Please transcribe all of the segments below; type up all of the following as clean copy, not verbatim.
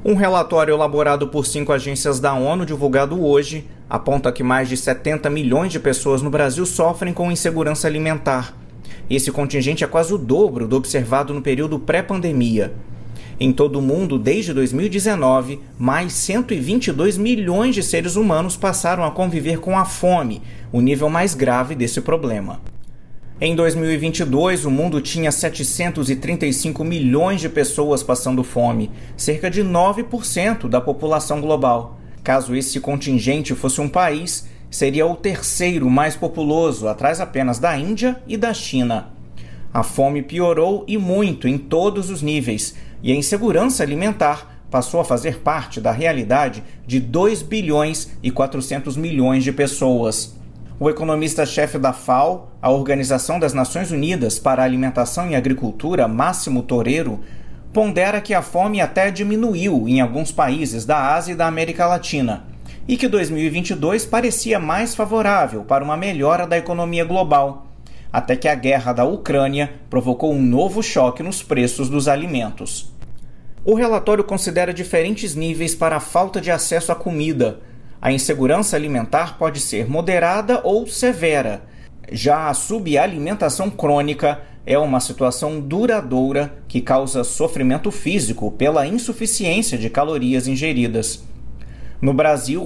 Um relatório elaborado por 5 agências da ONU, divulgado hoje, aponta que mais de 70 milhões de pessoas no Brasil sofrem com insegurança alimentar. Esse contingente é quase o dobro do observado no período pré-pandemia. Em todo o mundo, desde 2019, mais 122 milhões de seres humanos passaram a conviver com a fome, o nível mais grave desse problema. Em 2022, o mundo tinha 735 milhões de pessoas passando fome, cerca de 9% da população global. Caso esse contingente fosse um país, seria o terceiro mais populoso, atrás apenas da Índia e da China. A fome piorou e muito em todos os níveis, e a insegurança alimentar passou a fazer parte da realidade de 2 bilhões e 400 milhões de pessoas. O economista-chefe da FAO, a Organização das Nações Unidas para a Alimentação e Agricultura, Máximo Torero, pondera que a fome até diminuiu em alguns países da Ásia e da América Latina, e que 2022 parecia mais favorável para uma melhora da economia global, até que a guerra da Ucrânia provocou um novo choque nos preços dos alimentos. O relatório considera diferentes níveis para a falta de acesso à comida. A insegurança alimentar pode ser moderada ou severa. Já a subalimentação crônica é uma situação duradoura que causa sofrimento físico pela insuficiência de calorias ingeridas. No Brasil,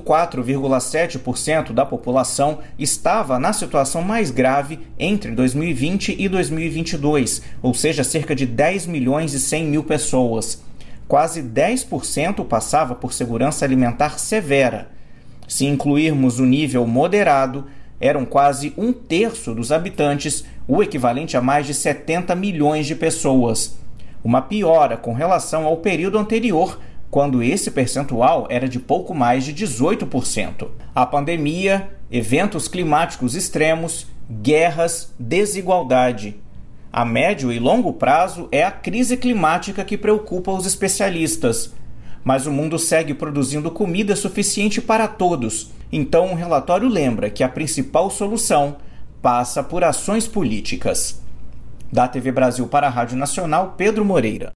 4,7% da população estava na situação mais grave entre 2020 e 2022, ou seja, cerca de 10 milhões e 100 mil pessoas. Quase 10% passava por segurança alimentar severa. Se incluirmos o nível moderado, eram quase 1/3 dos habitantes, o equivalente a mais de 70 milhões de pessoas. Uma piora com relação ao período anterior, quando esse percentual era de pouco mais de 18%. A pandemia, eventos climáticos extremos, guerras, desigualdade. A médio e longo prazo é a crise climática que preocupa os especialistas. Mas o mundo segue produzindo comida suficiente para todos. Então, o relatório lembra que a principal solução passa por ações políticas. Da TV Brasil para a Rádio Nacional, Pedro Moreira.